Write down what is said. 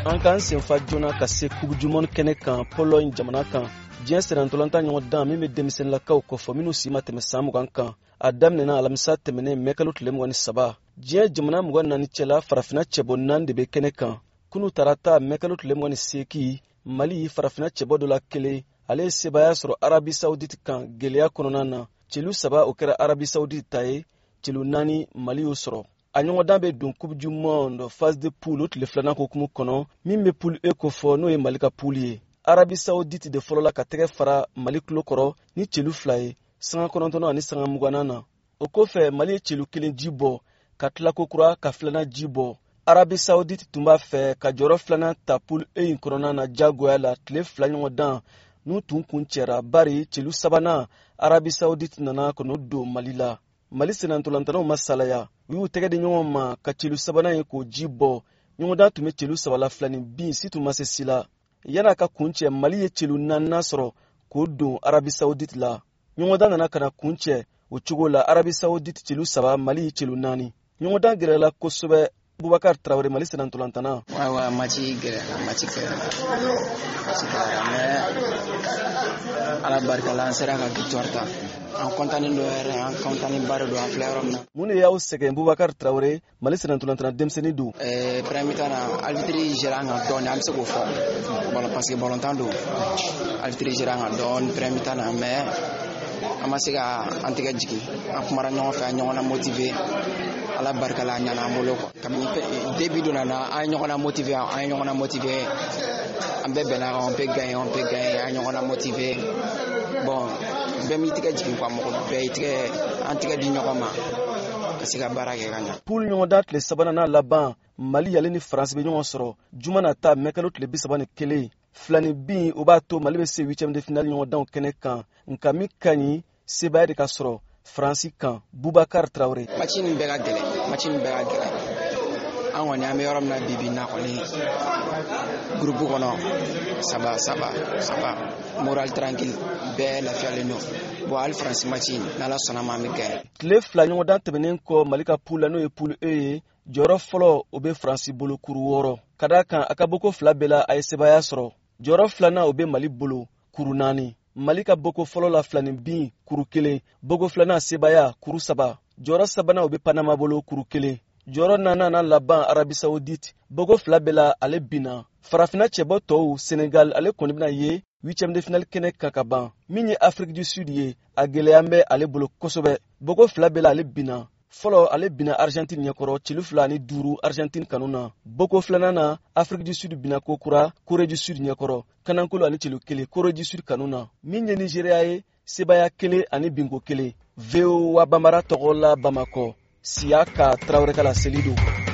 an kan senfa joona ka se kubu jumɔn kɛnɛ kan Pologne jamana kan diɲɛ sɛnɛntɔlanta ɲɔgɔn dan min bɛ denmisɛnninlakaw kɔfɛ minnu si ma tɛmɛ san 20 kan a daminɛna alamisa tɛmɛnen mɛ kalo tile 23 diɲɛ jamana 24 cɛla farafina cɛbɔ 4 de bɛ kɛnɛ kan kunu tarata mɛ kalo tile 28 Mali farafina cɛbɔ dɔ la kelen ale ye sebaya sɔrɔ Arabi Saoudite kan gɛlɛya kɔnɔna na celu 3 o kɛra Arabi Saoudite ta ye celu 4 Mali y'o sɔrɔ a ɲɔgɔndan bɛ don Coupe du Monde phase de poule o tile filanan hukumu kɔnɔ min bɛ poule E kofɔ n'o ye Mali ka poule ye Arabi Saoudite de fɔlɔ la ka tɛgɛ fara Mali tulo kɔrɔ ni celu 2 ye sanga 9 ani sanga 20 na o kɔfɛ Mali ye celu 1 ji bɔ ka tila kokura ka filanan ji bɔ Arabi Saoudite tun b'a fɛ ka jɔyɔrɔ filanan ta poule E in kɔnɔna na jagoya la tile 2 ɲɔgɔndan n'u tun kun cɛra bari celu 3nan Arabi Saoudite nana kɔnɔ don Mali la Mali sɛnɛntɔlantanaw ma salaya u y'u tɛgɛ di ɲɔgɔn ma ka celu 3nan ye k'o ji bɔ ɲɔgɔndan tun bɛ celu 3 la filanin bin si tun ma se si la yana ka kuncɛ Mali ye celu 4nan sɔrɔ k'o don Arabi Saoudite la ɲɔgɔndan nana kana kuncɛ o cogo la Arabi Saoudite celu 3 Mali celu 4 ɲɔgɔndan gɛrɛla kosɛbɛ Boubacar Traoré Mali sɛnɛntɔlantana ouais match gɛrɛla mais ala barika la an sera ka victoire ta an kontanin do yɛrɛ an kontanin ba de do an filɛ yɔrɔ min na mun de y'aw sɛgɛn Boubacar Traoré Mali sɛnɛntɔlantana denmisɛnnin don premier temps na arbitre gérant an ka dɔɔni an bɛ se k'o fɔ ballon parce que ballon temps don arbitre gérant an ka dɔɔni premier temps na mais an ma se ka an tɛgɛ jigin an kumara ɲɔgɔn fɛ an ɲɔgɔn na motiver ala barika la ɲana an bolo quoi kabini début donna na an ɲɔgɔn na motiver an bɛɛ bɛnna kan on peut gagner an ɲɔgɔn na motiver bon bɛɛ m'i tɛgɛ jigin quoi mɔgɔ bɛɛ y'i tɛgɛ an tɛgɛ di ɲɔgɔn ma ka se ka baara kɛ ka ɲa poule ɲɔgɔndan tile 3nan laban Mali ale ni France bɛ ɲɔgɔn sɔrɔ juma na ta mɛ kalo tile 31 filanin bin o b'a to Mali bɛ se 8e de finale ɲɔgɔndanw kɛnɛ kan nka min ka ɲi sebaya de ka sɔrɔ Faransi kan Boubacar Traoré match nin bɛɛ ka gɛlɛn an kɔni an bɛ yɔrɔ min na bi na kɔni groupe kɔnɔ saba moral tranquille bɛɛ lafiyalen don bon hali Faransi match n'ala sɔnna ma an bɛ gagner tile 2 ɲɔgɔndan tɛmɛnen kɔ Mali ka poule la n'o ye poule E ye jɔyɔrɔ fɔlɔ o bɛ Faransi bolo kuru 6 ka d'a kan a ka boko 2 bɛɛ la a ye sebaya sɔrɔ jɔyɔrɔ filanan o bɛ Mali bolo kuru 4 Mali ka boko fɔlɔ la filanin bin kuru 1 boko filanan sebaya kuru 3 jɔyɔrɔ sabanan o bɛ Panama bolo kuru 1 jɔyɔrɔ 4nan laban Arabi Saoudite boko 2 bɛɛ la ale binna farafina cɛbɔ tɔw Senegal ale kɔni bɛna ye 8e de finale kɛnɛ kan ka ban min ye Afrique du Sud ye a gɛlɛya bɛ ale bolo kosɛbɛ boko 2 bɛɛ la ale binna fɔlɔ ale binna Argentine ɲɛkɔrɔ celu 2 ani 5 Argentine kanu na boko filanan na Afrique du Sud binna kokura Corée du Sud ɲɛkɔrɔ kanankolo ani celu 1 Corée du Sud kanu na min ye Nigeria ye sebaya 1 ani bingo 1 VOA Bambara tɔgɔ la Bamakɔ Siaka Traoré kala Selido